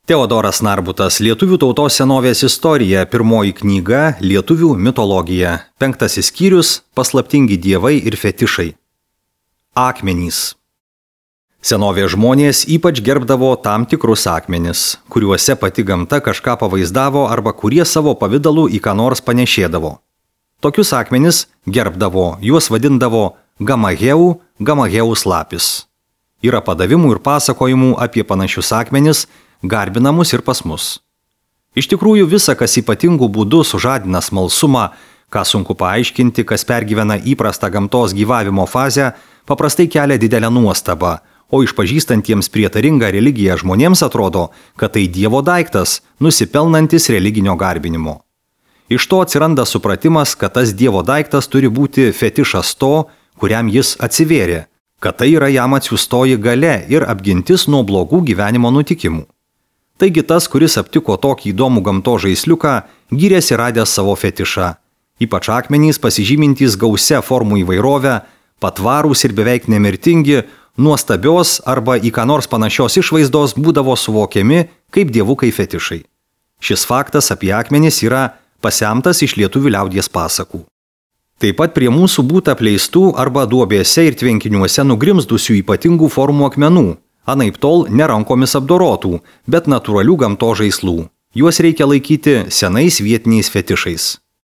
Teodoras Narbutas, Lietuvių tautos senovės istorija, pirmoji knyga, Lietuvių mitologija, 5 skyrius, paslaptingi dievai ir fetišai. Akmenys. Senovės žmonės ypač gerbdavo tam tikrus akmenis, kuriuose pati gamta kažką pavaizdavo arba kurie savo pavidalu į ką nors panešėdavo. Tokius akmenis gerbdavo, juos vadindavo Gamaheu lapis. Yra padavimų ir pasakojimų apie panašius akmenis, garbinamus ir pas mus. Iš tikrųjų, visa, kas ypatingų būdų sužadina smalsumą, ką sunku paaiškinti, kas pergyvena įprastą gamtos gyvavimo fazę, paprastai kelia didelę nuostabą, o išpažįstantiems prietaringą religiją žmonėms atrodo, kad tai Dievo daiktas, nusipelnantis religinio garbinimo. Iš to atsiranda supratimas, kad tas Dievo daiktas turi būti fetišas to, kuriam jis atsivėrė, kad tai yra jam atsiųstoji galia ir apgintis nuo blogų gyvenimo nutikimų. Taigi tas, kuris aptiko tokį įdomų gamtos žaisliuką, gyrėsi radęs savo fetišą. Ypač akmenys pasižymintys gausia formų įvairovę, patvarūs ir beveik nemirtingi, nuostabios arba į ką nors panašios išvaizdos būdavo suvokiami kaip dievukai fetišai. Šis faktas apie akmenis yra pasemtas iš lietuvių liaudies pasakų. Taip pat prie mūsų būta apleistų arba duobėse ir tvenkiniuose nugrimzdusių ypatingų formų akmenų, anaiptol ne rankomis apdorotų, bet natūralių gamtos žaislų. Juos reikia laikyti senais vietiniais fetišais.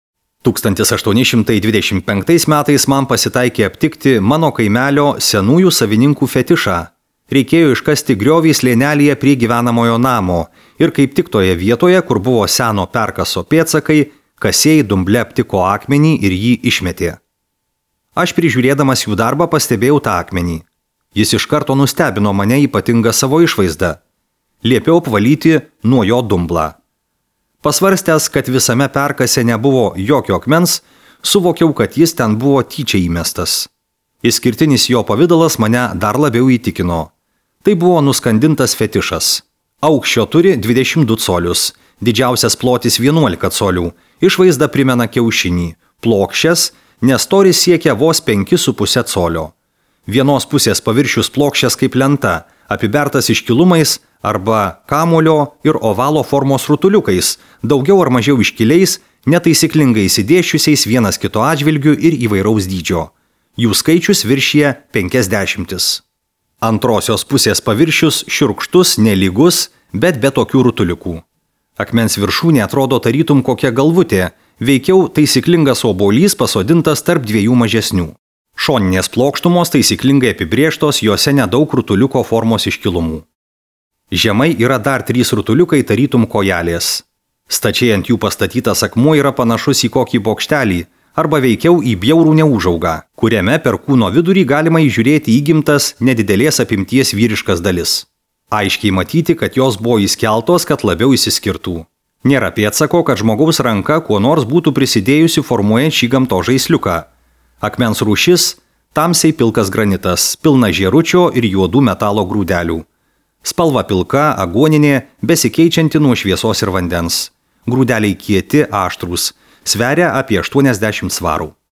1825 metais man pasitaikė aptikti mano kaimelio senųjų savininkų fetišą. Reikėjo iškasti griovį slėnelėje prie gyvenamojo namo ir kaip tik toje vietoje, kur buvo seno perkaso pėdsakai, kasėjai dumble aptiko akmenį ir jį išmetė. Aš prižiūrėdamas jų darbą pastebėjau tą akmenį. Jis iš karto nustebino mane ypatingą savo išvaizdą. Liepiau apvalyti nuo jo dumblą. Pasvarstęs, kad visame perkase nebuvo jokio akmens, suvokiau, kad jis ten buvo tyčia įmestas. Išskirtinis jo pavidalas mane dar labiau įtikino. Tai buvo nuskandintas fetišas. Aukščio turi 22 colius, didžiausias plotis 11 colių, išvaizda primena kiaušinį, plokščias, nes storis siekia vos 5,5 colio. Vienos pusės paviršius plokščias kaip lenta, apibertas iškilumais arba kamulio ir ovalo formos rutuliukais, daugiau ar mažiau iškiliais, netaisyklingai įsidėšiusiais vienas kito atžvilgiu ir įvairaus dydžio. Jų skaičius viršyje 50. Antrosios pusės paviršius šiurkštus, nelygus, bet be tokių rutuliukų. Akmens viršūnė atrodo tarytum kokia galvutė, veikiau taisyklingas obuolys pasodintas tarp dviejų mažesnių. Šoninės plokštumos taisyklingai apibrėžtos, juose nedaug rutuliuko formos iškilumų. Žemai yra dar 3 rutuliukai tarytum kojelės. Stačiai ant jų pastatytas akmuo yra panašus į kokį bokštelį, arba veikiau į bjaurų neužaugą, kuriame per kūno vidurį galima įžiūrėti įgimtas nedidelės apimties vyriškas dalis. Aiškiai matyti, kad jos buvo įskeltos, kad labiau išsiskirtų. Nėra pėdsako, kad žmogaus ranka kuo nors būtų prisidėjusi formuojant šį gamtos žaisliuką. Akmens rūšis – tamsiai pilkas granitas, pilna žėručio ir juodų metalo grūdelių. Spalva pilka, aguoninė, besikeičianti nuo šviesos ir vandens. Grūdeliai kieti, aštrūs, sveria apie 80 svarų.